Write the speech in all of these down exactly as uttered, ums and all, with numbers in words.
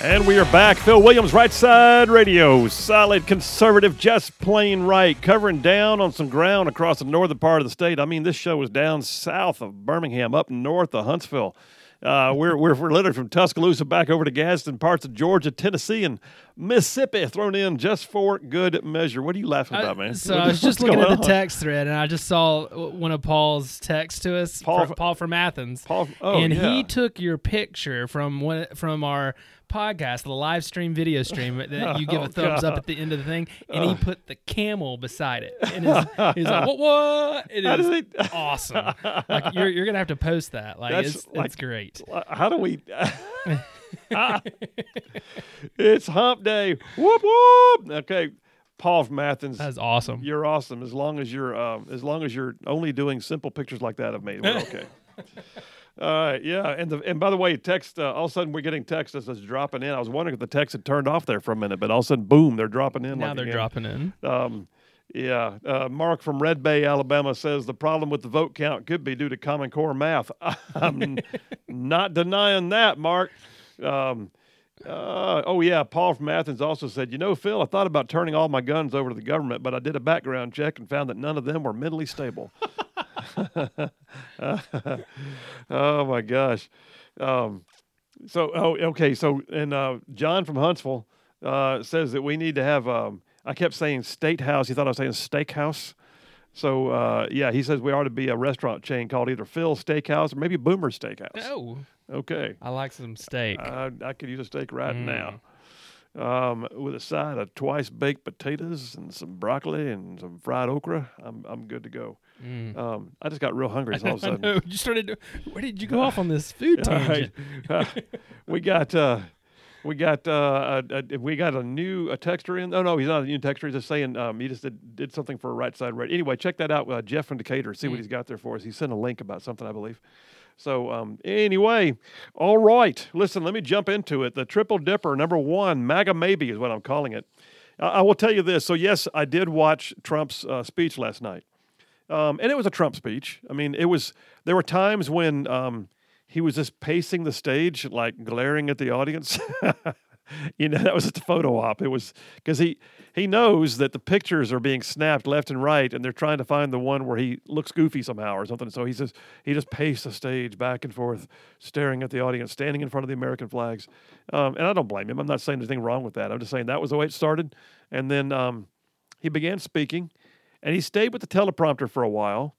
And we are back. Phil Williams, Right Side Radio. Solid conservative, just plain right. Covering down on some ground across the northern part of the state. I mean, this show is down south of Birmingham, up north of Huntsville. Uh, we're, we're we're literally from Tuscaloosa back over to Gadsden, parts of Georgia, Tennessee, and Mississippi thrown in just for good measure. What are you laughing about, man? I, so what, I was just looking at on? the text thread, and I just saw one of Paul's texts to us, Paul, Paul, Paul from Athens, Paul, oh, and yeah. he took your picture from one from our podcast, the live stream video stream that you give oh, a thumbs God. up at the end of the thing, and he put the camel beside it. And his, he's like, what, what? It How is does he- awesome. Like, you're you're going to have to post that. Like, That's it's, like- it's great. How do we... It's hump day. Whoop, whoop. Okay, Paul from Athens. That's awesome. You're awesome. As long as you're, um, as long as you're only doing simple pictures like that of me, we're okay. All right, yeah, and the, and by the way, text. Uh, all of a sudden, we're getting text that's dropping in. I was wondering if the text had turned off there for a minute, but all of a sudden, boom, they're dropping in. Now like they're again. dropping in. Um, yeah, uh, Mark from Red Bay, Alabama says the problem with the vote count could be due to Common Core math. I'm not denying that, Mark. Um, uh, oh, yeah, Paul from Athens also said, you know, Phil, I thought about turning all my guns over to the government, but I did a background check and found that none of them were mentally stable. Oh, my gosh. Um, so, oh, okay, so, and uh, John from Huntsville uh, says that we need to have, um, I kept saying State House. He thought I was saying Steakhouse. So, uh, yeah, he says we ought to be a restaurant chain called either Phil's Steakhouse or maybe Boomer's Steakhouse. Oh, Okay. I like some steak. I, I could use a steak right Mm. now. Um, with a side of twice baked potatoes and some broccoli and some fried okra. I'm I'm good to go. Mm. Um, I just got real hungry all of a I sudden. know. You started. to- Where did you go off on this food All right. tangent? Uh, we got uh, we got uh, a, a, we got a new a texter in. Oh no, he's not a new texter. He's just saying um, he just did, did something for a Right Side Radio. Anyway, check that out. Uh, Jeff from Decatur. See what Mm. he's got there for us. He sent a link about something, I believe. So um, anyway, all right. Listen, let me jump into it. The Triple Dipper, number one, MAGA maybe is what I'm calling it. I, I will tell you this. So yes, I did watch Trump's uh, speech last night, um, and it was a Trump speech. I mean, it was. There were times when um, he was just pacing the stage, like glaring at the audience. You know, that was just a photo op. It was because he he knows that the pictures are being snapped left and right, and they're trying to find the one where he looks goofy somehow or something. So he says he just paced the stage back and forth, staring at the audience, standing in front of the American flags. Um, and I don't blame him. I'm not saying there's anything wrong with that. I'm just saying that was the way it started. And then um, he began speaking, and he stayed with the teleprompter for a while,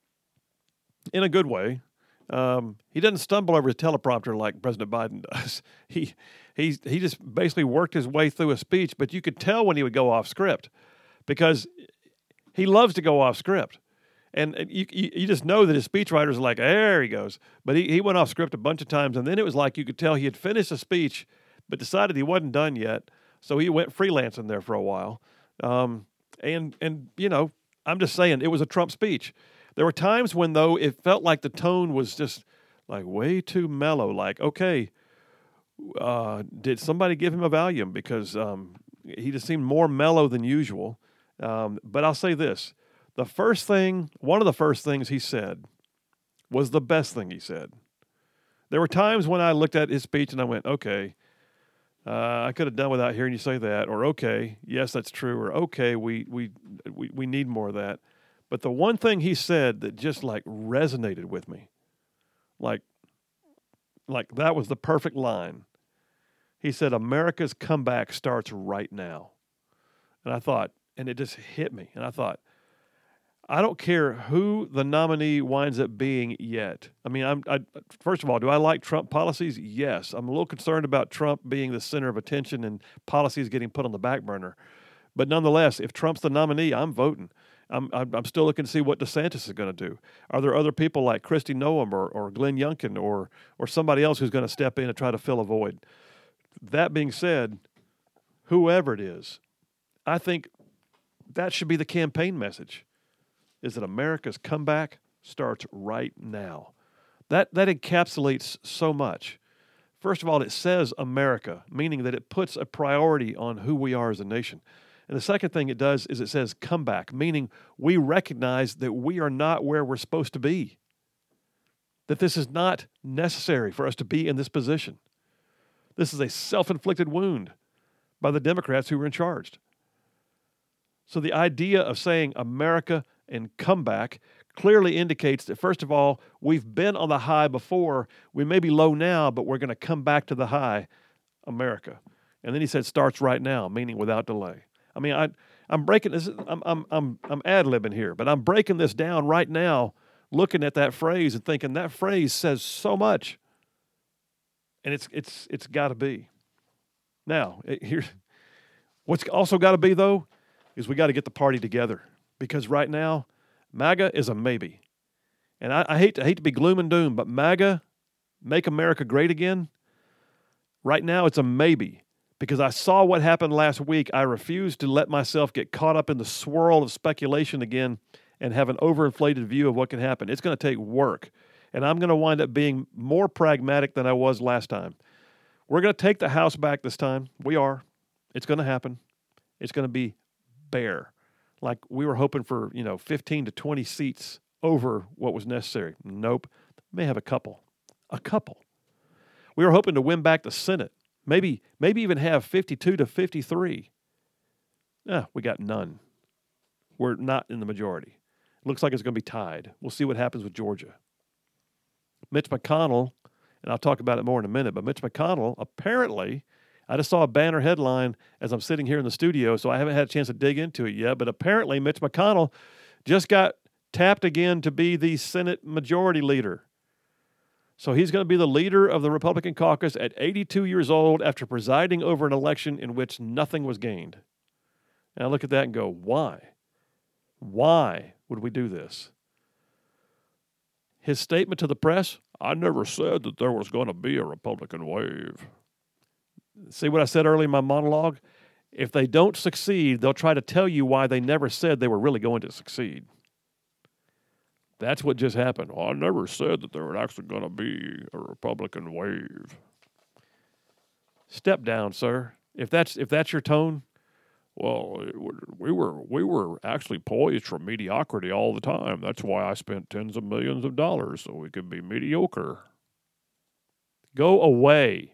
in a good way. Um, he doesn't stumble over his teleprompter like President Biden does. He he he just basically worked his way through a speech, but you could tell when he would go off script because he loves to go off script. And you you, you just know that his speechwriters are like, there he goes. But he, he went off script a bunch of times, and then it was like you could tell he had finished a speech, but decided he wasn't done yet. So he went freelancing there for a while. Um, and and you know, I'm just saying it was a Trump speech. There were times when, though, it felt like the tone was just like way too mellow. Like, okay, uh, did somebody give him a Valium? Because um, he just seemed more mellow than usual. Um, but I'll say this. The first thing, one of the first things he said was the best thing he said. There were times when I looked at his speech and I went, okay, uh, I could have done without hearing you say that. Or, okay, yes, that's true. Or, okay, we we we, we need more of that. But the one thing he said that just like resonated with me, like, like that was the perfect line. He said, America's comeback starts right now. And I thought, and it just hit me. And I thought, I don't care who the nominee winds up being yet. I mean, I'm, I, first of all, do I like Trump policies? Yes. I'm a little concerned about Trump being the center of attention and policies getting put on the back burner. But nonetheless, if Trump's the nominee, I'm voting. I'm I'm still looking to see what DeSantis is going to do. Are there other people like Kristi Noem or, or Glenn Youngkin or or somebody else who's going to step in and try to fill a void? That being said, whoever it is, I think that should be the campaign message, is that America's comeback starts right now. That that encapsulates so much. First of all, it says America, meaning that it puts a priority on who we are as a nation. And the second thing it does is it says comeback, meaning we recognize that we are not where we're supposed to be, that this is not necessary for us to be in this position, This is a self-inflicted wound by the Democrats who were in charge. So the idea of saying America and comeback clearly indicates that, first of all, we've been on the high before. We may be low now, but we're going to come back to the high, America. And then he said, starts right now, meaning without delay. I mean, I, I'm breaking this. I'm, I'm, I'm, I'm ad-libbing here, but I'm breaking this down right now, looking at that phrase and thinking that phrase says so much. And it's, it's, it's got to be. Now, it, here's what's also got to be, though, is we got to get the party together, because right now, MAGA is a maybe. And I, I hate to, I hate to be gloom and doom, but MAGA, Make America Great Again, right now it's a maybe, because I saw what happened last week. I refuse to let myself get caught up in the swirl of speculation again and have an overinflated view of what can happen. It's going to take work, and I'm going to wind up being more pragmatic than I was last time. We're going to take the House back this time. We are. It's going to happen. It's going to be bare. Like we were hoping for, you know, fifteen to twenty seats over what was necessary. Nope. May have a couple. A couple. We were hoping to win back the Senate. Maybe, maybe even have fifty-two to fifty-three. Ah, we got none. We're not in the majority. Looks like it's going to be tied. We'll see what happens with Georgia. Mitch McConnell, and I'll talk about it more in a minute, but Mitch McConnell, apparently, I just saw a banner headline as I'm sitting here in the studio, so I haven't had a chance to dig into it yet, but apparently Mitch McConnell just got tapped again to be the Senate Majority Leader. So he's going to be the leader of the Republican caucus at eighty-two years old after presiding over an election in which nothing was gained. And I look at that and go, why? Why would we do this? His statement to the press, I never said that there was going to be a Republican wave. See what I said earlier in my monologue? If they don't succeed, they'll try to tell you why they never said they were really going to succeed. That's what just happened. Well, I never said that there was actually going to be a Republican wave. Step down, sir. If that's if that's your tone, well, it, we were we were actually poised for mediocrity all the time. That's why I spent tens of millions of dollars so we could be mediocre. Go away.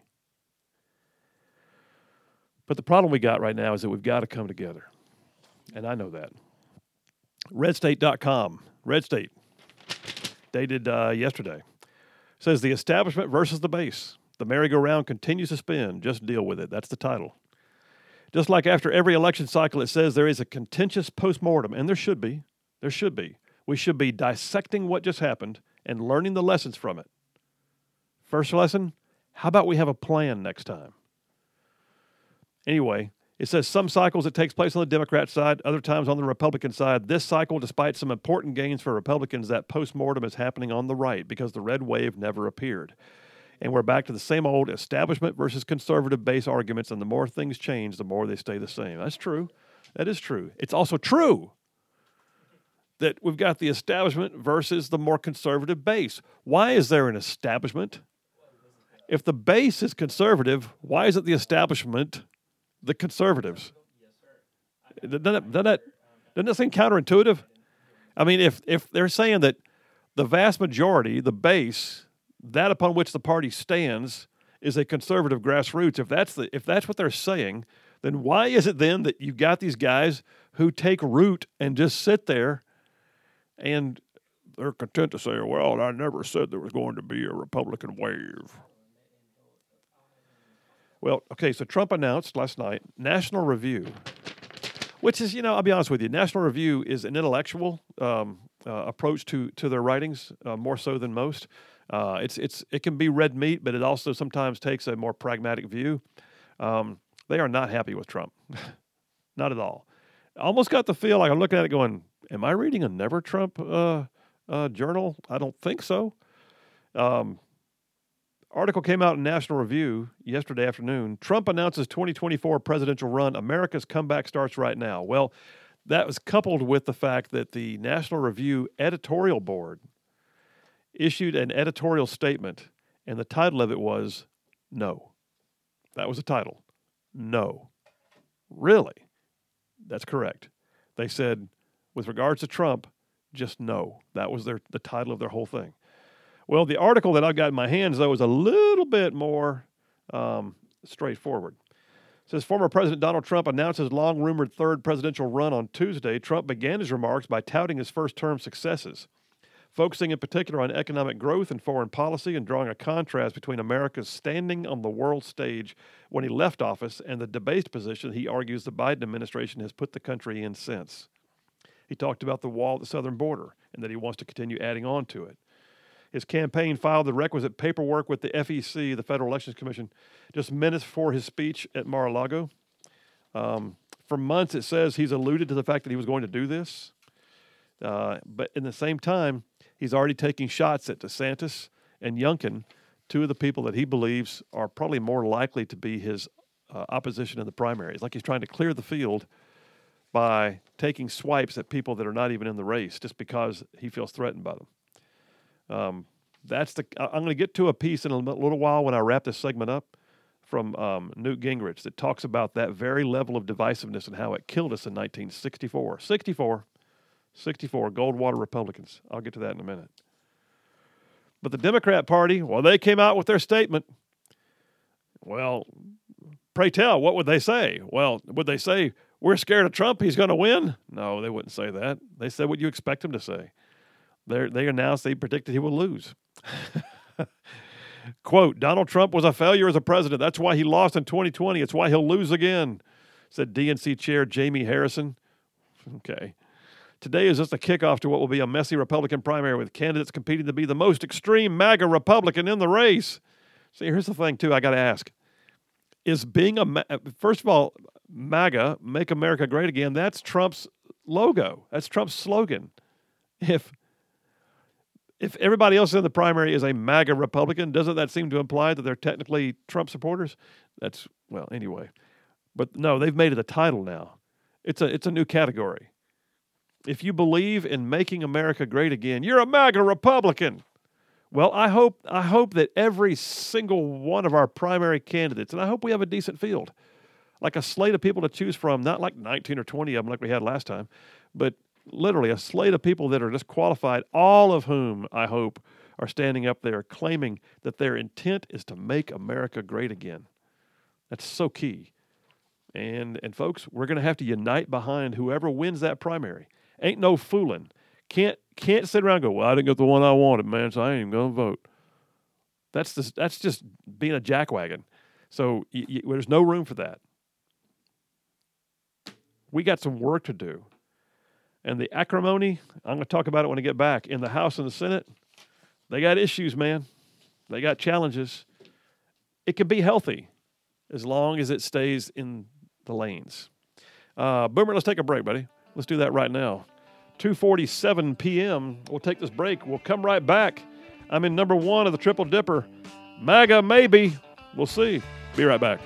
But the problem we got right now is that we've got to come together. And I know that. red state dot com, Red State, dated uh, yesterday, says the establishment versus the base. The merry-go-round continues to spin. Just deal with it. That's the title. Just like after every election cycle, it says there is a contentious postmortem, and there should be. There should be. We should be dissecting what just happened and learning the lessons from it. First lesson, how about we have a plan next time? Anyway, it says some cycles it takes place on the Democrat side, other times on the Republican side. This cycle, despite some important gains for Republicans, that postmortem is happening on the right because the red wave never appeared. And we're back to the same old establishment versus conservative base arguments, and the more things change, the more they stay the same. That's true. That is true. It's also true that we've got the establishment versus the more conservative base. Why is there an establishment? If the base is conservative, why is it the establishment the conservatives? Doesn't that, doesn't that, doesn't that seem counterintuitive? I mean, if, if they're saying that the vast majority, the base, that upon which the party stands, is a conservative grassroots, if that's the if that's what they're saying, then why is it then that you've got these guys who take root and just sit there and they're content to say, well, I never said there was going to be a Republican wave? Well, okay, so Trump announced last night National Review, which is, you know, I'll be honest with you, National Review is an intellectual um, uh, approach to to their writings, uh, more so than most. Uh, it's it's it can be red meat, but it also sometimes takes a more pragmatic view. Um, they are not happy with Trump, not at all. I almost got the feel like I'm looking at it going, am I reading a Never Trump uh, uh, journal? I don't think so. Um, Article came out in National Review yesterday afternoon. Trump announces twenty twenty-four presidential run. America's comeback starts right now. Well, that was coupled with the fact that the National Review editorial board issued an editorial statement, and the title of it was No. That was the title. No. Really? That's correct. They said, with regards to Trump, just no. That was their the title of their whole thing. Well, the article that I've got in my hands, though, is a little bit more um, straightforward. It says former President Donald Trump announced his long-rumored third presidential run on Tuesday. Trump began his remarks by touting his first-term successes, focusing in particular on economic growth and foreign policy and drawing a contrast between America's standing on the world stage when he left office and the debased position he argues the Biden administration has put the country in since. He talked about the wall at the southern border and that he wants to continue adding on to it. His campaign filed the requisite paperwork with the F E C, the Federal Elections Commission, just minutes before his speech at Mar-a-Lago. Um, for months, it says he's alluded to the fact that he was going to do this. Uh, but in the same time, he's already taking shots at DeSantis and Youngkin, two of the people that he believes are probably more likely to be his uh, opposition in the primaries. Like he's trying to clear the field by taking swipes at people that are not even in the race just because he feels threatened by them. Um, that's the. I'm going to get to a piece in a little while when I wrap this segment up from um, Newt Gingrich that talks about that very level of divisiveness and how it killed us in nineteen sixty-four. sixty-four. sixty-four, Goldwater Republicans. I'll get to that in a minute. But the Democrat Party, well, they came out with their statement. Well, pray tell, what would they say? Well, would they say, we're scared of Trump, he's going to win? No, they wouldn't say that. They said what you expect them to say. They're, they announced they predicted he would lose. Quote, Donald Trump was a failure as a president. That's why he lost in twenty twenty. It's why he'll lose again, said D N C Chair Jamie Harrison. Okay. Today is just a kickoff to what will be a messy Republican primary with candidates competing to be the most extreme MAGA Republican in the race. See, here's the thing, too, I got to ask. Is being a, first of all, MAGA, Make America Great Again, that's Trump's logo. That's Trump's slogan. If if everybody else in the primary is a MAGA Republican, doesn't that seem to imply that they're technically Trump supporters? That's, well, anyway. But no, they've made it a title now. It's a it's a new category. If you believe in making America great again, you're a MAGA Republican. Well, I hope I hope that every single one of our primary candidates, and I hope we have a decent field, like a slate of people to choose from, not like nineteen or twenty of them like we had last time, but literally a slate of people that are just qualified, all of whom, I hope, are standing up there claiming that their intent is to make America great again. That's so key. And, and folks, we're going to have to unite behind whoever wins that primary. Ain't no fooling. Can't can't sit around and go, well, I didn't get the one I wanted, man, so I ain't even going to vote. That's just, that's just being a jackwagon. So y- y- there's no room for that. We got some work to do. And the acrimony, I'm going to talk about it when I get back. In the House and the Senate, they got issues, man. They got challenges. It can be healthy as long as it stays in the lanes. Uh, Boomer, let's take a break, buddy. Let's do that right now. two forty-seven p.m. We'll take this break. We'll come right back. I'm in number one of the Triple Dipper. MAGA, maybe. We'll see. Be right back.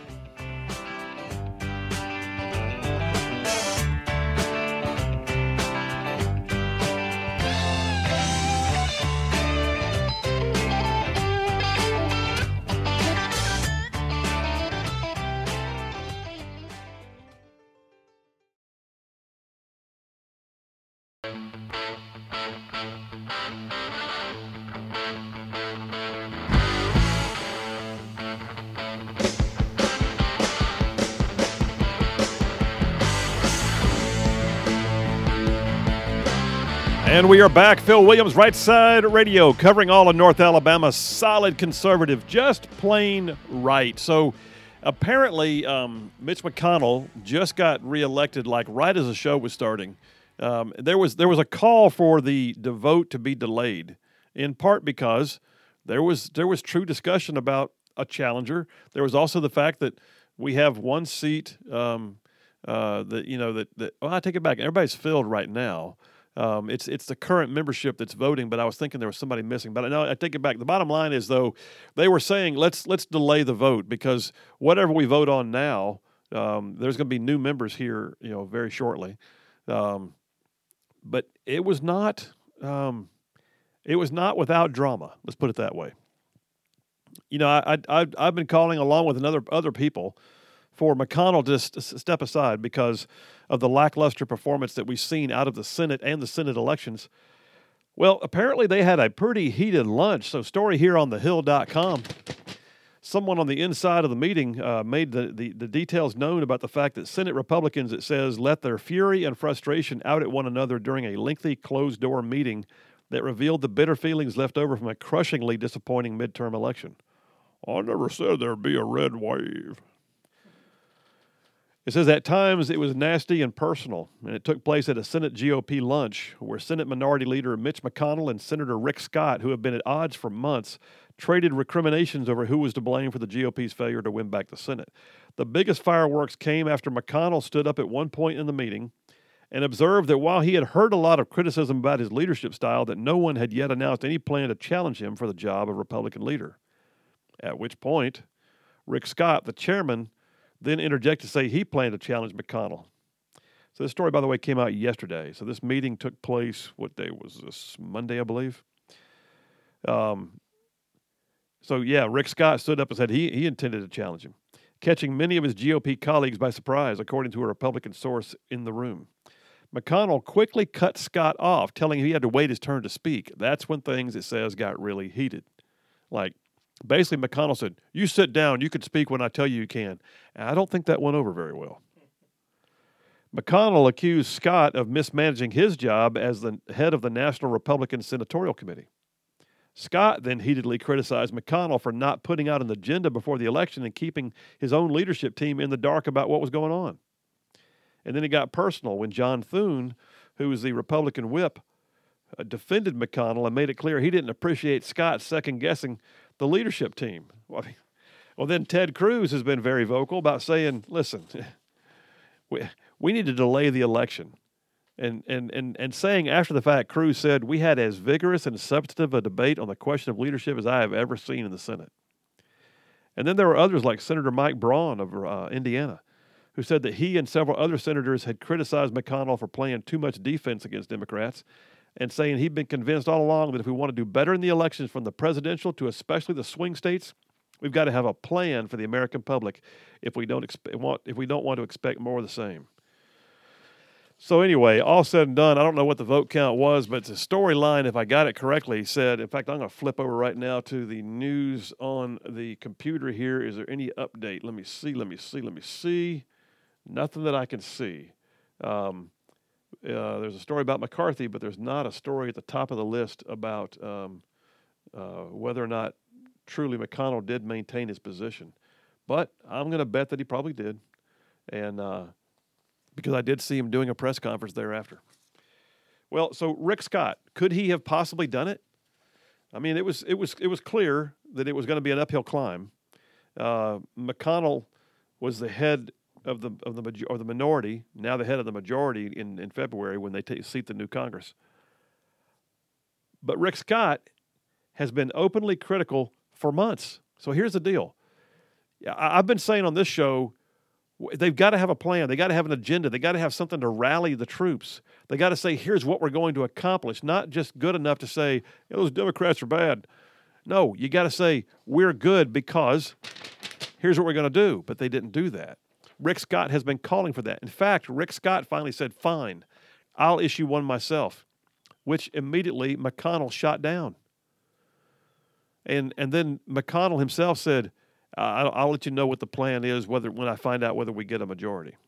And we are back. Phil Williams, Right Side Radio, covering all of North Alabama. Solid conservative, just plain right. So apparently um, Mitch McConnell just got reelected like right as the show was starting. Um, there was there was a call for the, the vote to be delayed, in part because there was there was true discussion about a challenger. There was also the fact that we have one seat um, uh, that, you know, that, that well, I take it back. Everybody's filled right now. Um, it's it's the current membership that's voting, but I was thinking there was somebody missing. But I know I take it back. The bottom line is, though, they were saying let's let's delay the vote because whatever we vote on now, um, there's going to be new members here, you know, very shortly. Um, but it was not um, it was not without drama. Let's put it that way. You know, I, I I've been calling along with another other people for McConnell to just step aside because of the lackluster performance that we've seen out of the Senate and the Senate elections. Well, apparently they had a pretty heated lunch. So story here on the hill dot com someone on the inside of the meeting uh, made the, the, the details known about the fact that Senate Republicans, it says, let their fury and frustration out at one another during a lengthy closed-door meeting that revealed the bitter feelings left over from a crushingly disappointing midterm election. I never said there'd be a red wave. It says at times it was nasty and personal, and it took place at a Senate G O P lunch where Senate Minority Leader Mitch McConnell and Senator Rick Scott, who have been at odds for months, traded recriminations over who was to blame for the G O P's failure to win back the Senate. The biggest fireworks came after McConnell stood up at one point in the meeting and observed that while he had heard a lot of criticism about his leadership style, that no one had yet announced any plan to challenge him for the job of Republican leader. At which point, Rick Scott, the chairman, then interjected to say he planned to challenge McConnell. So this story, by the way, came out yesterday. So this meeting took place, what day was this? Monday, I believe. Um, so, yeah, Rick Scott stood up and said he, he intended to challenge him, catching many of his G O P colleagues by surprise, according to a Republican source in the room. McConnell quickly cut Scott off, telling him he had to wait his turn to speak. That's when things, it says, got really heated. Like, basically, McConnell said, you sit down, you can speak when I tell you you can. And I don't think that went over very well. McConnell accused Scott of mismanaging his job as the head of the National Republican Senatorial Committee. Scott then heatedly criticized McConnell for not putting out an agenda before the election and keeping his own leadership team in the dark about what was going on. And then it got personal when John Thune, who was the Republican whip, uh, defended McConnell and made it clear he didn't appreciate Scott second-guessing the leadership team. Well, I mean, well, then Ted Cruz has been very vocal about saying, listen, we, we need to delay the election. And, and, and, and saying after the fact, Cruz said, we had as vigorous and substantive a debate on the question of leadership as I have ever seen in the Senate. And then there were others like Senator Mike Braun of uh, Indiana, who said that he and several other senators had criticized McConnell for playing too much defense against Democrats and saying he'd been convinced all along that if we want to do better in the elections from the presidential to especially the swing states, we've got to have a plan for the American public if we don't expe- want if we don't want to expect more of the same. So anyway, all said and done, I don't know what the vote count was, but the storyline, if I got it correctly, said, in fact, I'm going to flip over right now to the news on the computer here. Is there any update? Let me see, let me see, let me see. Nothing that I can see. Um, uh, there's a story about McCarthy, but there's not a story at the top of the list about um, uh, whether or not truly McConnell did maintain his position. But I'm going to bet that he probably did, and uh, because I did see him doing a press conference thereafter. Well, so Rick Scott, could he have possibly done it? I mean, it was it was it was clear that it was going to be an uphill climb. Uh, McConnell was the head of the of the or the minority, now the head of the majority in, in February when they t- seat the new Congress. But Rick Scott has been openly critical for months. So here's the deal. I, I've been saying on this show, they've got to have a plan. They got to have an agenda. They got to have something to rally the troops. They got to say, here's what we're going to accomplish, not just good enough to say, those Democrats are bad. No, you got to say, we're good because here's what we're going to do. But they didn't do that. Rick Scott has been calling for that. In fact, Rick Scott finally said, fine, I'll issue one myself, which immediately McConnell shot down. And and then McConnell himself said, I'll, I'll let you know what the plan is whether when I find out whether we get a majority.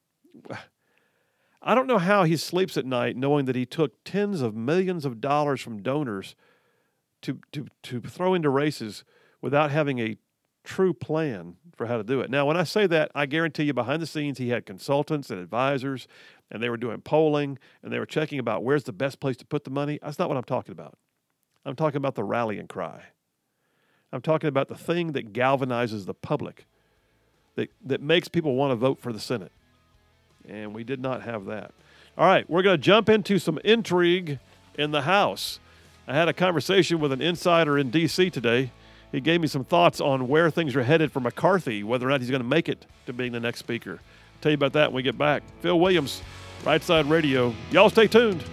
I don't know how he sleeps at night knowing that he took tens of millions of dollars from donors to, to, to throw into races without having a true plan for how to do it. Now, when I say that, I guarantee you behind the scenes he had consultants and advisors, and they were doing polling, and they were checking about where's the best place to put the money. That's not what I'm talking about. I'm talking about the rallying cry. I'm talking about the thing that galvanizes the public, that, that makes people want to vote for the Senate. And we did not have that. All right, we're going to jump into some intrigue in the House. I had a conversation with an insider in D C today. He gave me some thoughts on where things are headed for McCarthy, whether or not he's going to make it to being the next speaker. I'll tell you about that when we get back. Phil Williams, Right Side Radio. Y'all stay tuned.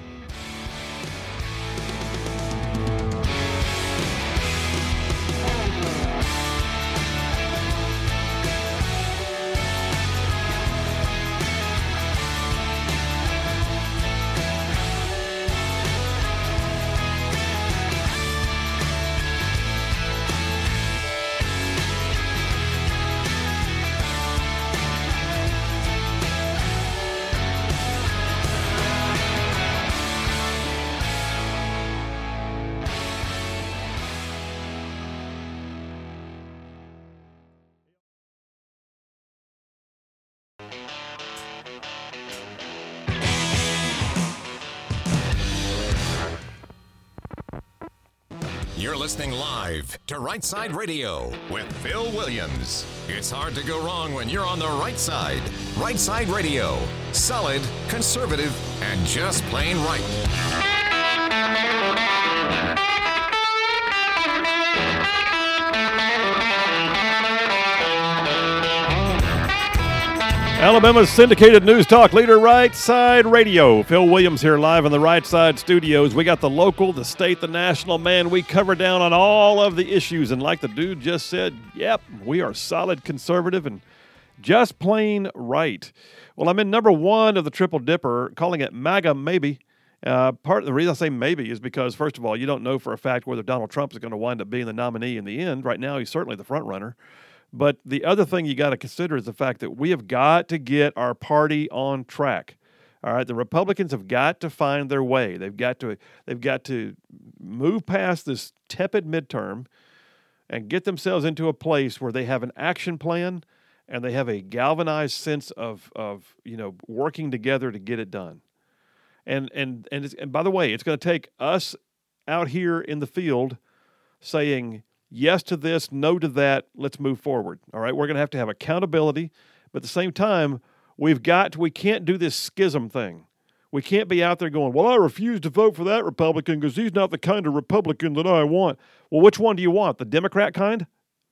You're listening live to Right Side Radio with Phil Williams. It's hard to go wrong when you're on the right side. Right Side Radio. Solid, conservative, and just plain right. Alabama's syndicated news talk leader, Right Side Radio. Phil Williams here live in the Right Side studios. We got the local, the state, the national. Man, we cover down on all of the issues. And like the dude just said, yep, we are solid conservative and just plain right. Well, I'm in number one of the Triple Dipper, calling it MAGA Maybe. Uh, part of the reason I say maybe is because, first of all, you don't know for a fact whether Donald Trump is going to wind up being the nominee in the end. Right now, he's certainly the front runner. But the other thing you got to consider is the fact that we have got to get our party on track. All right, the Republicans have got to find their way. They've got to they've got to move past this tepid midterm and get themselves into a place where they have an action plan and they have a galvanized sense of of you know working together to get it done. And and and, it's, and by the way, it's going to take us out here in the field saying yes to this, no to that, let's move forward. All right, we're going to have to have accountability, but at the same time, we've got to, we can't do this schism thing. We can't be out there going, well, I refuse to vote for that Republican because he's not the kind of Republican that I want. Well, which one do you want, the Democrat kind?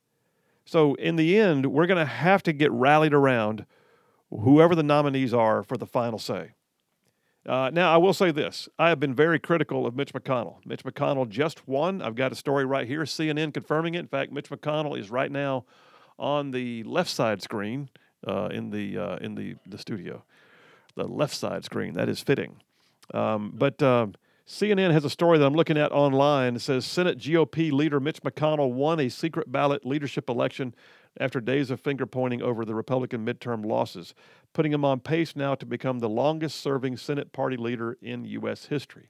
So in the end, we're going to have to get rallied around whoever the nominees are for the final say. Uh, now, I will say this. I have been very critical of Mitch McConnell. Mitch McConnell just won. I've got a story right here, C N N confirming it. In fact, Mitch McConnell is right now on the left side screen uh, in the uh, in the, the studio. The left side screen. That is fitting. Um, but uh, C N N has a story that I'm looking at online. It says Senate G O P leader Mitch McConnell won a secret ballot leadership election after days of finger-pointing over the Republican midterm losses, putting him on pace now to become the longest-serving Senate party leader in U S history.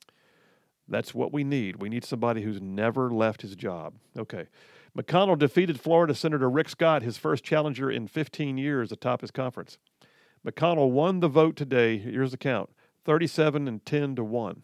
That's what we need. We need somebody who's never left his job. Okay. McConnell defeated Florida Senator Rick Scott, his first challenger in fifteen years, atop his conference. McConnell won the vote today. Here's the count, thirty-seven and ten to one.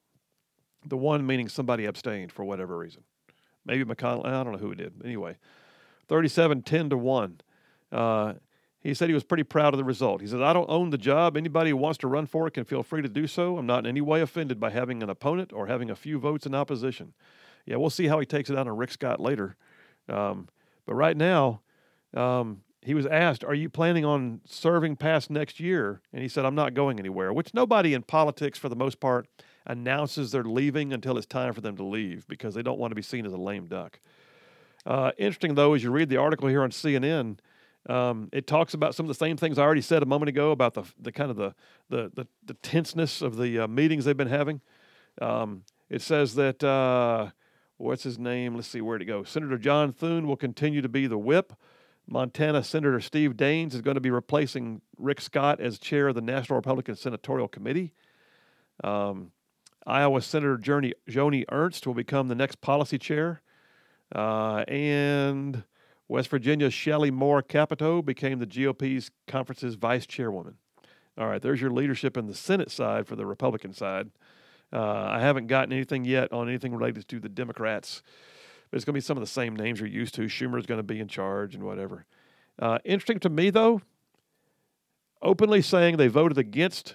The one meaning somebody abstained for whatever reason. Maybe McConnell, I don't know who it did. Anyway, thirty-seven ten to one. Uh, he said he was pretty proud of the result. He said, I don't own the job. Anybody who wants to run for it can feel free to do so. I'm not in any way offended by having an opponent or having a few votes in opposition. Yeah, we'll see how he takes it out on Rick Scott later. Um, but right now, um, he was asked, are you planning on serving past next year? And he said, I'm not going anywhere, which nobody in politics, for the most part, announces they're leaving until it's time for them to leave because they don't want to be seen as a lame duck. Uh, interesting, though, as you read the article here on C N N, um, it talks about some of the same things I already said a moment ago about the the kind of the the the, the tenseness of the uh, meetings they've been having. Um, it says that, uh, what's his name? Let's see, where'd it go? Senator John Thune will continue to be the whip. Montana Senator Steve Daines is going to be replacing Rick Scott as chair of the National Republican Senatorial Committee. Um, Iowa Senator Joni, Joni Ernst will become the next policy chair. Uh, and West Virginia's Shelley Moore Capito became the G O P's conference's vice chairwoman. All right, there's your leadership in the Senate side for the Republican side. Uh, I haven't gotten anything yet on anything related to the Democrats. But it's going to be some of the same names you're used to. Schumer's going to be in charge and whatever. Uh, interesting to me, though, openly saying they voted against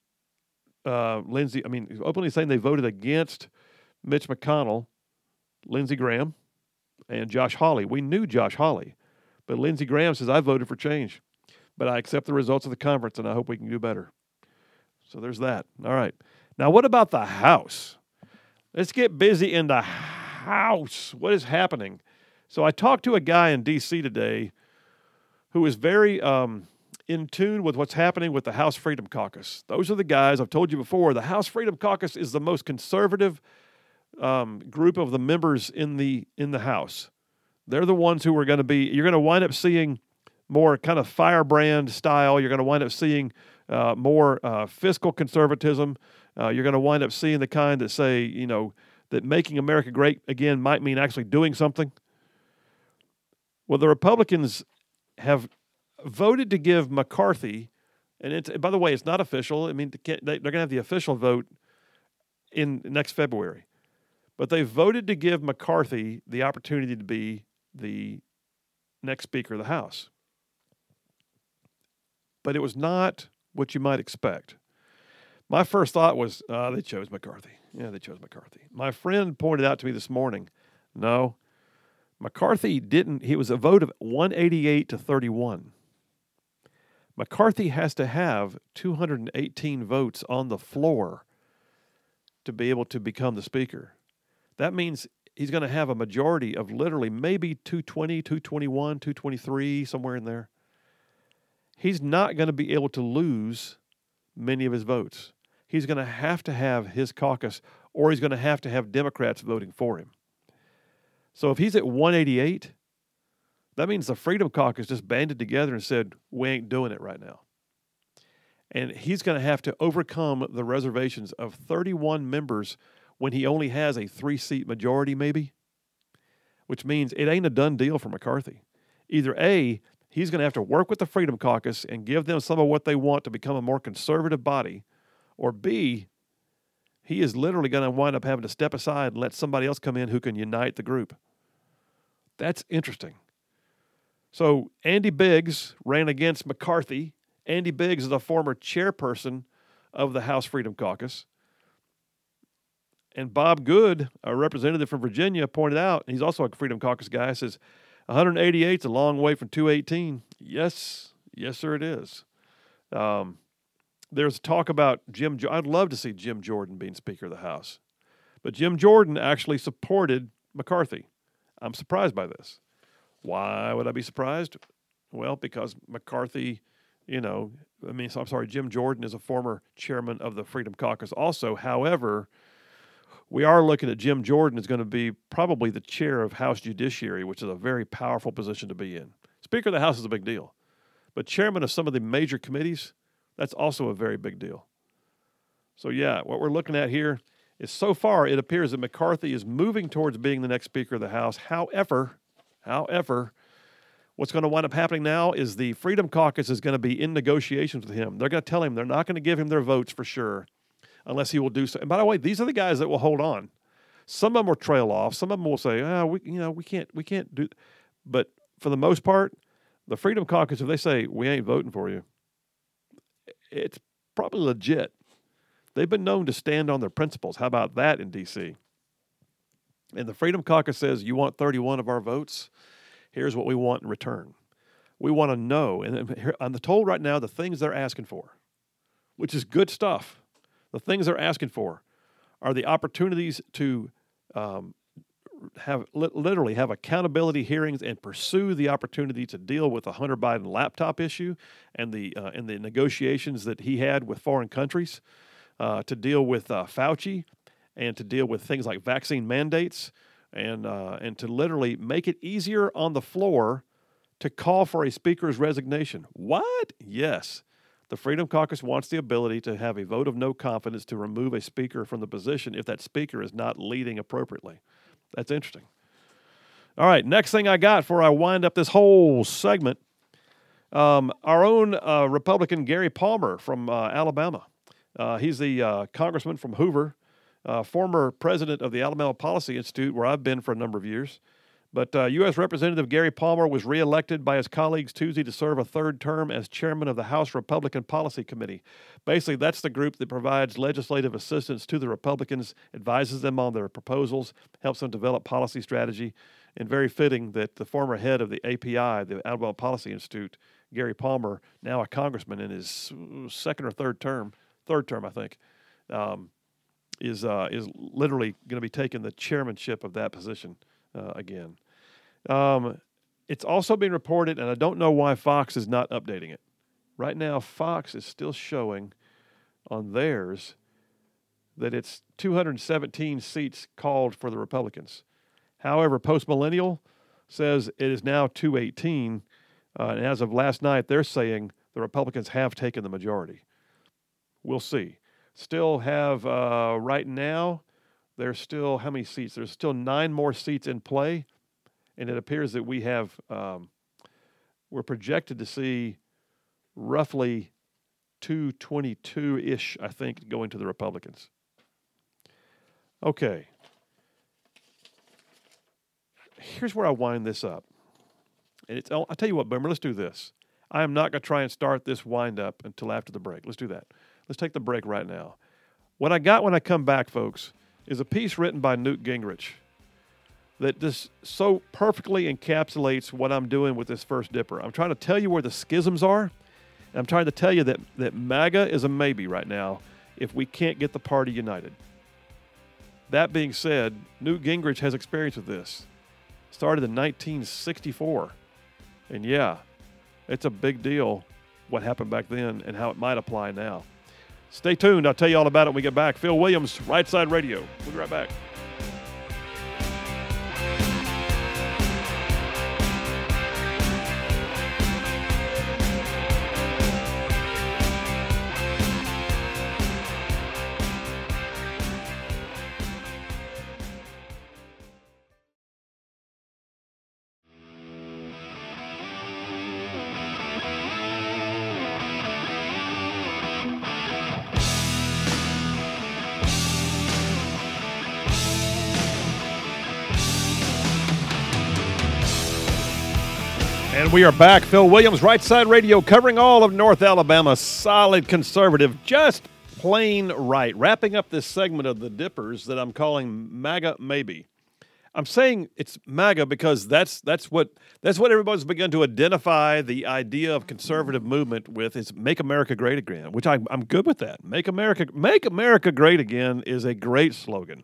uh, Lindsey, I mean, openly saying they voted against Mitch McConnell, Lindsey Graham, and Josh Hawley. We knew Josh Hawley, but Lindsey Graham says, I voted for change, but I accept the results of the conference, and I hope we can do better. So there's that. All right. Now, what about the House? Let's get busy in the House. What is happening? So I talked to a guy in D C today who is very um, in tune with what's happening with the House Freedom Caucus. Those are the guys, I've told you before, the House Freedom Caucus is the most conservative um, group of the members in the in the House. They're the ones who are going to be, you're going to wind up seeing more kind of firebrand style. You're going to wind up seeing uh, more uh, fiscal conservatism. Uh, you're going to wind up seeing the kind that say, you know, that making America great again might mean actually doing something. Well, the Republicans have voted to give McCarthy, and it's, by the way, it's not official. I mean, they're going to have the official vote in next February. But they voted to give McCarthy the opportunity to be the next Speaker of the House. But it was not what you might expect. My first thought was, uh, they chose McCarthy. Yeah, they chose McCarthy. My friend pointed out to me this morning, no, McCarthy didn't. It was a vote of one eighty-eight to thirty-one. McCarthy has to have two hundred eighteen votes on the floor to be able to become the Speaker. That means he's going to have a majority of literally maybe two twenty, two twenty-one, two twenty-three, somewhere in there. He's not going to be able to lose many of his votes. He's going to have to have his caucus, or he's going to have to have Democrats voting for him. So if he's at one eighty-eight, that means the Freedom Caucus just banded together and said, we ain't doing it right now. And he's going to have to overcome the reservations of thirty-one members when he only has a three-seat majority, maybe, which means it ain't a done deal for McCarthy. Either A, he's going to have to work with the Freedom Caucus and give them some of what they want to become a more conservative body, or B, he is literally going to wind up having to step aside and let somebody else come in who can unite the group. That's interesting. So Andy Biggs ran against McCarthy. Andy Biggs is a former chairperson of the House Freedom Caucus. And Bob Good, a representative from Virginia, pointed out, and he's also a Freedom Caucus guy, says one eighty-eight is a long way from two eighteen. Yes, yes, sir, it is. Um, there's talk about Jim. I'd love to see Jim Jordan being Speaker of the House. But Jim Jordan actually supported McCarthy. I'm surprised by this. Why would I be surprised? Well, because McCarthy, you know, I mean, I'm sorry, Jim Jordan is a former chairman of the Freedom Caucus also. However, we are looking at Jim Jordan is going to be probably the chair of House Judiciary, which is a very powerful position to be in. Speaker of the House is a big deal. But chairman of some of the major committees, that's also a very big deal. So, yeah, what we're looking at here is so far it appears that McCarthy is moving towards being the next Speaker of the House. However, however, what's going to wind up happening now is the Freedom Caucus is going to be in negotiations with him. They're going to tell him they're not going to give him their votes for sure unless he will do so. And by the way, these are the guys that will hold on. Some of them will trail off. Some of them will say, "Ah, oh, we, you know, we can't, we can't do." But for the most part, the Freedom Caucus, if they say we ain't voting for you, it's probably legit. They've been known to stand on their principles. How about that in D C? And the Freedom Caucus says, you want thirty-one of our votes? Here's what we want in return. We want to know, and I'm told right now the things they're asking for, which is good stuff. The things they're asking for are the opportunities to um, have li- literally have accountability hearings and pursue the opportunity to deal with the Hunter Biden laptop issue and the uh, and the negotiations that he had with foreign countries, uh, to deal with uh, Fauci, and to deal with things like vaccine mandates, and uh, and to literally make it easier on the floor to call for a speaker's resignation. What? Yes. The Freedom Caucus wants the ability to have a vote of no confidence to remove a speaker from the position if that speaker is not leading appropriately. That's interesting. All right, next thing I got before I wind up this whole segment, um, our own uh, Republican Gary Palmer from uh, Alabama. Uh, he's the uh, congressman from Hoover, uh, former president of the Alabama Policy Institute, where I've been for a number of years. But uh, U S Representative Gary Palmer was reelected by his colleagues Tuesday to serve a third term as chairman of the House Republican Policy Committee. Basically, that's the group that provides legislative assistance to the Republicans, advises them on their proposals, helps them develop policy strategy, and very fitting that the former head of the A P I, the Alabama Policy Institute, Gary Palmer, now a congressman in his second or third term, third term, I think, um, is uh, is literally going to be taking the chairmanship of that position. Uh, again. Um, it's also been reported, and I don't know why Fox is not updating it. Right now, Fox is still showing on theirs that it's two hundred seventeen seats called for the Republicans. However, Postmillennial says it is now two eighteen, uh, and as of last night, they're saying the Republicans have taken the majority. We'll see. Still have, uh, right now, there's still, how many seats? There's still nine more seats in play, and it appears that we have, um, we're projected to see roughly two twenty-two-ish, I think, going to the Republicans. Okay. here's where I wind this up. And it's, I'll, I'll tell you what, Boomer, let's do this. I am not going to try and start this wind up until after the break. Let's do that. Let's take the break right now. What I got when I come back, folks, is a piece written by Newt Gingrich that just so perfectly encapsulates what I'm doing with this first dipper. I'm trying to tell you where the schisms are, and I'm trying to tell you that, that MAGA is a maybe right now if we can't get the party united. That being said, Newt Gingrich has experience with this. Started in nineteen sixty-four. And yeah, it's a big deal what happened back then and how it might apply now. Stay tuned. I'll tell you all about it when we get back. Phil Williams, Right Side Radio. We'll be right back. And we are back. Phil Williams, Right Side Radio, covering all of North Alabama. Solid conservative, just plain right. Wrapping up this segment of the Dippers that I'm calling MAGA Maybe. I'm saying it's MAGA because that's that's what that's what everybody's begun to identify the idea of conservative movement with is Make America Great Again, which I, I'm good with that. Make America Make America Great Again is a great slogan.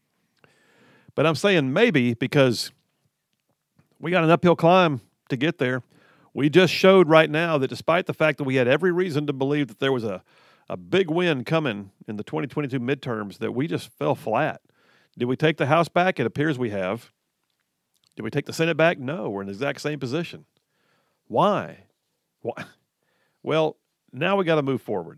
But I'm saying maybe because we got an uphill climb to get there. We just showed right now that despite the fact that we had every reason to believe that there was a, a big win coming in the twenty twenty-two midterms, that we just fell flat. Did we take the House back? It appears we have. Did we take the Senate back? No, we're in the exact same position. Why? Why? Well, now we got to move forward.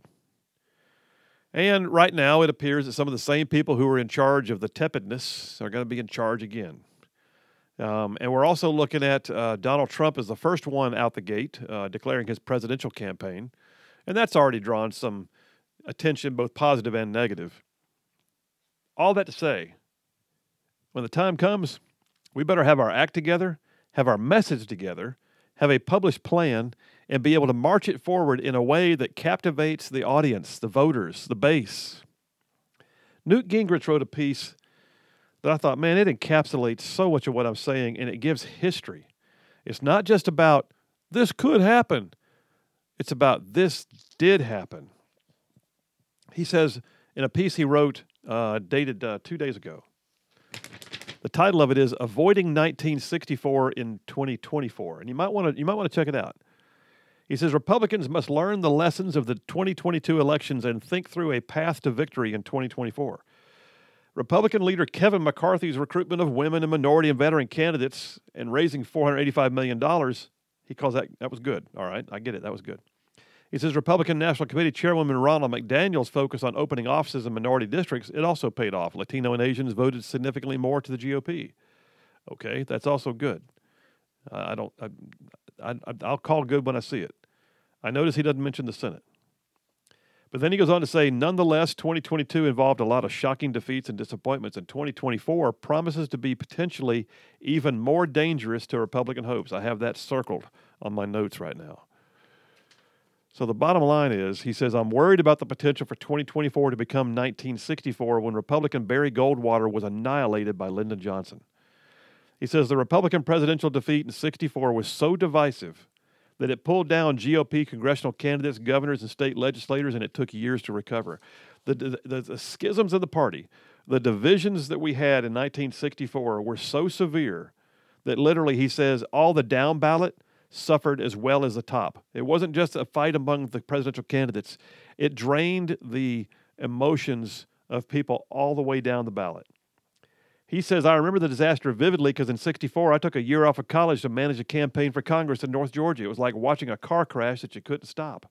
And right now it appears that some of the same people who were in charge of the tepidness are going to be in charge again. Um, and we're also looking at uh, Donald Trump as the first one out the gate, uh, declaring his presidential campaign. And that's already drawn some attention, both positive and negative. All that to say, when the time comes, we better have our act together, have our message together, have a published plan, and be able to march it forward in a way that captivates the audience, the voters, the base. Newt Gingrich wrote a piece that I thought, man, it encapsulates so much of what I'm saying, and it gives history. It's not just about this could happen. It's about this did happen. He says in a piece he wrote uh, dated uh, two days ago, the title of it is Avoiding nineteen sixty-four in twenty twenty-four. And you might want to you might want to check it out. He says, Republicans must learn the lessons of the twenty twenty-two elections and think through a path to victory in twenty twenty-four. Republican leader Kevin McCarthy's recruitment of women and minority and veteran candidates and raising four hundred eighty-five million dollars, he calls that, that was good. All right, I get it, that was good. He says Republican National Committee Chairwoman Ronald McDaniel's focus on opening offices in minority districts, it also paid off. Latino and Asians voted significantly more to the G O P. Okay, that's also good. Uh, I don't, I, I, I'll call good when I see it. I notice he doesn't mention the Senate. But then he goes on to say, nonetheless, twenty twenty-two involved a lot of shocking defeats and disappointments, and twenty twenty-four promises to be potentially even more dangerous to Republican hopes. I have that circled on my notes right now. So the bottom line is, he says, I'm worried about the potential for twenty twenty-four to become nineteen sixty-four when Republican Barry Goldwater was annihilated by Lyndon Johnson. He says the Republican presidential defeat in sixty-four was so divisive that it pulled down G O P congressional candidates, governors, and state legislators, and it took years to recover. The, the, the schisms of the party, the divisions that we had in nineteen sixty-four were so severe that literally, he says, all the down ballot suffered as well as the top. It wasn't just a fight among the presidential candidates. It drained the emotions of people all the way down the ballot. He says, I remember the disaster vividly because in sixty-four, I took a year off of college to manage a campaign for Congress in North Georgia. It was like watching a car crash that you couldn't stop.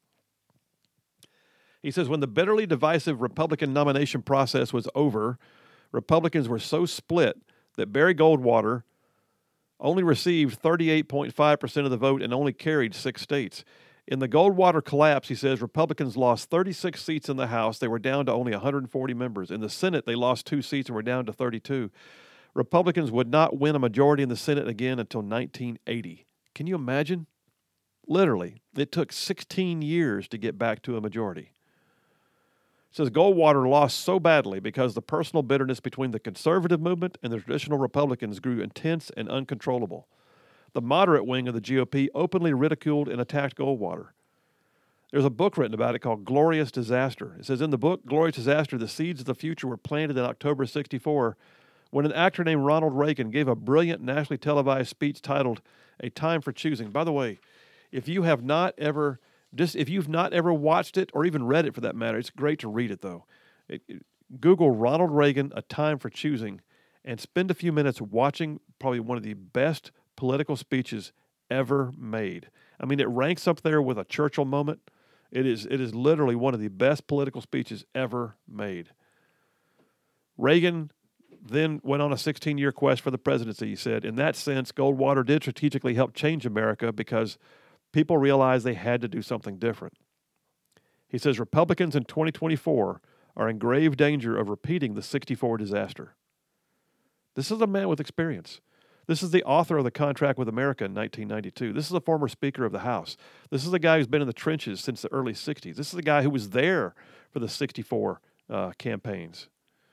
He says, when the bitterly divisive Republican nomination process was over, Republicans were so split that Barry Goldwater only received thirty-eight point five percent of the vote and only carried six states. In the Goldwater collapse, he says, Republicans lost thirty-six seats in the House. They were down to only one hundred forty members. In the Senate, they lost two seats and were down to thirty-two. Republicans would not win a majority in the Senate again until nineteen eighty. Can you imagine? Literally, it took sixteen years to get back to a majority. It says Goldwater lost so badly because the personal bitterness between the conservative movement and the traditional Republicans grew intense and uncontrollable. The moderate wing of the G O P openly ridiculed and attacked Goldwater. There's a book written about it called Glorious Disaster. It says in the book, Glorious Disaster, the seeds of the future were planted in October sixty-four when an actor named Ronald Reagan gave a brilliant nationally televised speech titled A Time for Choosing. By the way, if you have not ever, just if you've not ever watched it or even read it for that matter, it's great to read it though. It, it, Google Ronald Reagan, A Time for Choosing, and spend a few minutes watching probably one of the best political speeches ever made. I mean, it ranks up there with a Churchill moment. It is, it is literally one of the best political speeches ever made. Reagan then went on a sixteen-year quest for the presidency, he said. In that sense, Goldwater did strategically help change America because people realized they had to do something different. He says Republicans in twenty twenty-four are in grave danger of repeating the sixty-four disaster. This is a man with experience. This is the author of The Contract with America in nineteen ninety-two. This is a former Speaker of the House. This is a guy who's been in the trenches since the early sixties. This is a guy who was there for the sixty-four uh, campaigns.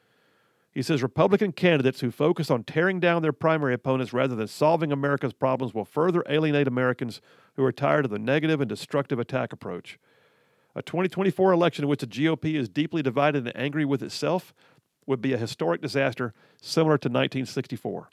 He says Republican candidates who focus on tearing down their primary opponents rather than solving America's problems will further alienate Americans who are tired of the negative and destructive attack approach. A twenty twenty-four election in which the G O P is deeply divided and angry with itself would be a historic disaster similar to nineteen sixty-four.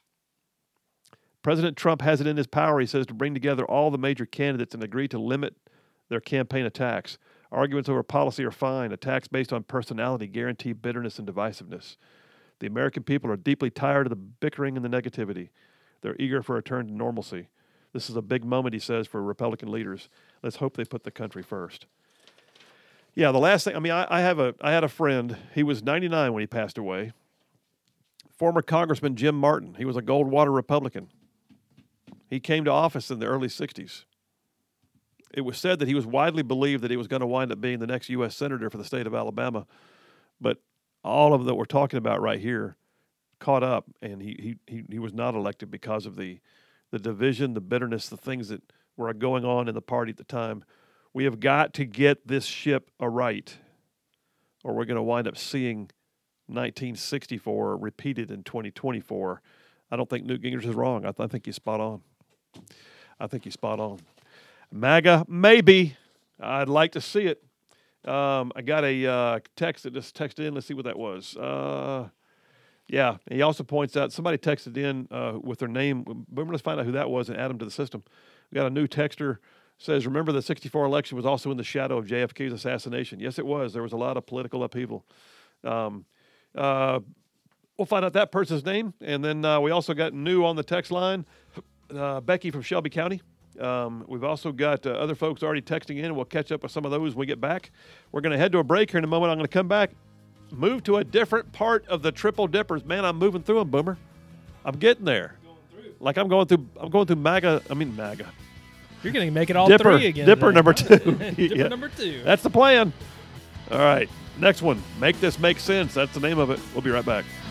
President Trump has it in his power, he says, to bring together all the major candidates and agree to limit their campaign attacks. Arguments over policy are fine. Attacks based on personality guarantee bitterness and divisiveness. The American people are deeply tired of the bickering and the negativity. They're eager for a return to normalcy. This is a big moment, he says, for Republican leaders. Let's hope they put the country first. Yeah, the last thing, I mean, I, I have a, I had a friend. He was ninety-nine when he passed away. Former Congressman Jim Martin. He was a Goldwater Republican. He came to office in the early sixties. It was said that he was widely believed that he was going to wind up being the next U S Senator for the state of Alabama. But all of that we're talking about right here caught up, and he he he, he was not elected because of the, the division, the bitterness, the things that were going on in the party at the time. We have got to get this ship aright, or we're going to wind up seeing nineteen sixty-four repeated in twenty twenty-four. I don't think Newt Gingrich is wrong. I, th- I think he's spot on. I think he's spot on. MAGA, maybe. I'd like to see it. Um, I got a uh, text that just texted in. Let's see what that was. Uh, yeah, he also points out somebody texted in uh, with their name. Let's find out who that was and add them to the system. We got a new texter. Says, remember the sixty-four election was also in the shadow of J F K's assassination. Yes, it was. There was a lot of political upheaval. Um, uh, we'll find out that person's name. And then uh, we also got new on the text line, uh, Becky from Shelby County. Um, we've also got uh, other folks already texting in. We'll catch up with some of those when we get back. We're going to head to a break here in a moment. I'm going to come back, move to a different part of the Triple Dippers. Man, I'm moving through them, Boomer. I'm getting there. Like I'm going through, I'm going through MAGA, I mean MAGA. You're going to make it all Dipper, three again. Dipper today. number two. Dipper Yeah. number two. That's the plan. All right. Next one. Make This Make Sense. That's the name of it. We'll be right back.